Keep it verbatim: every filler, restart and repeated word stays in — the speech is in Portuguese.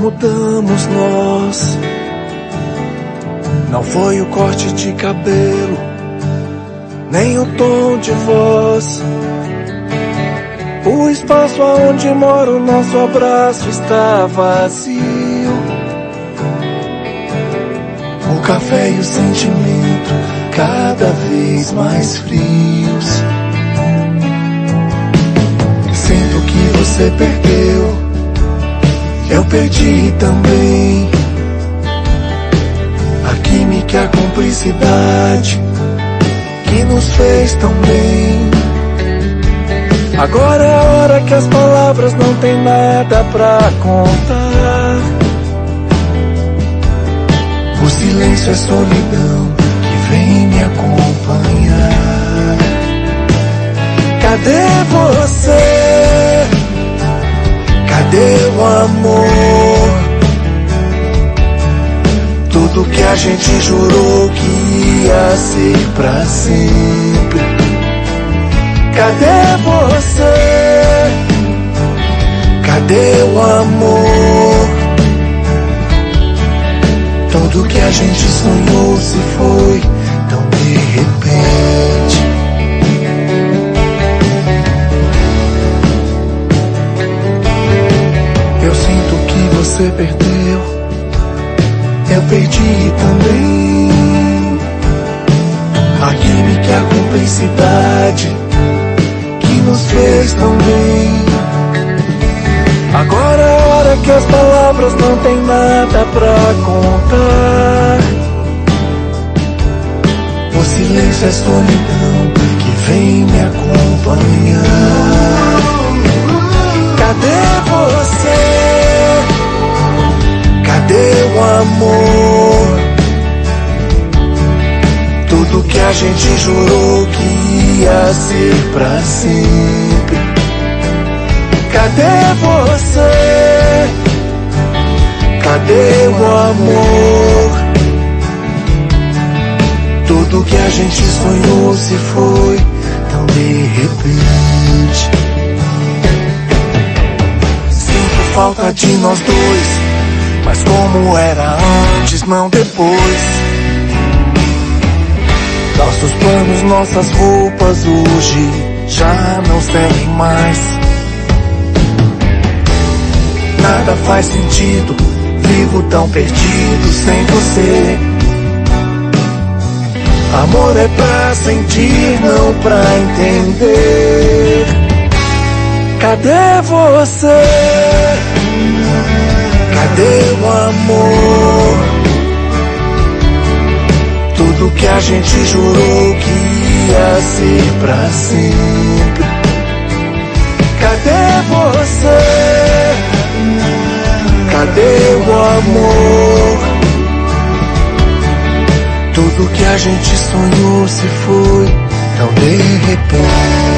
mudamos nós. Não foi o corte de cabelo, nem o tom de voz. O espaço aonde mora o nosso abraço está vazio. O café e o sentimento cada vez mais frios. Sinto que você perdeu, eu perdi também. A química, a cumplicidade que nos fez tão bem. Agora é a hora que as palavras não tem nada pra contar. O silêncio é solidão que vem me acompanhar. Cadê você? Cadê o amor? Tudo que a gente jurou que ia ser pra sempre. Cadê você? Cadê o amor? Tudo que a gente sonhou se foi tão de repente. Eu sinto que você perdeu, eu perdi também. A química e a cumplicidade que nos fez tão bem. Agora é a hora que as palavras não tem nada pra contar. O silêncio é solidão que vem me acompanhar. Cadê você? Cadê o amor? Tudo que a gente jurou que ia ser pra sempre. Cadê você? Cadê o amor? Tudo que a gente sonhou se foi tão de repente. Sinto falta de nós dois, mas como era antes, não depois. Nossos planos, nossas roupas hoje já não servem mais. Nada faz sentido, vivo tão perdido sem você. Amor é pra sentir, não pra entender. Cadê você? Cadê o amor? Tudo que a gente jurou que ia ser pra sempre. Cadê você? Cadê o amor? Tudo que a gente sonhou se foi tão de repente.